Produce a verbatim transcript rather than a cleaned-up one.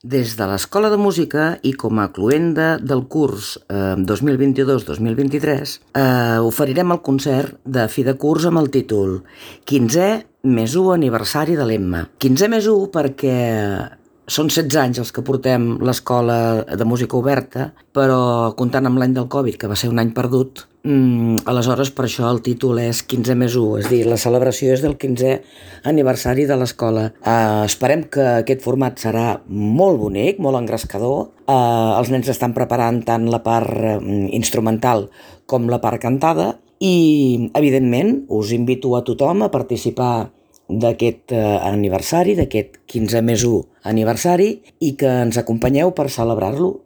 Des de l'Escola de Música i com a cloenda del curs eh, dos mil vint-i-dos dos mil vint-i-tres eh, oferirem el concert de fi de curs amb el títol quinzè més u aniversari de l'Emma. quinzè més u perquè són setze anys els que portem l'Escola de Música oberta, però comptant amb l'any del Covid, que va ser un any perdut, mm, aleshores per això el títol és quinzè més u, és a dir, la celebració és del quinzè aniversari de l'escola. Eh, esperem que aquest format serà molt bonic, molt engrescador. Eh, els nens estan preparant tant la part eh, instrumental com la part cantada i, evidentment, us invito a tothom a participar d'aquest eh, aniversari, d'aquest quinzè més u aniversari, i que ens acompanyeu per celebrar-lo.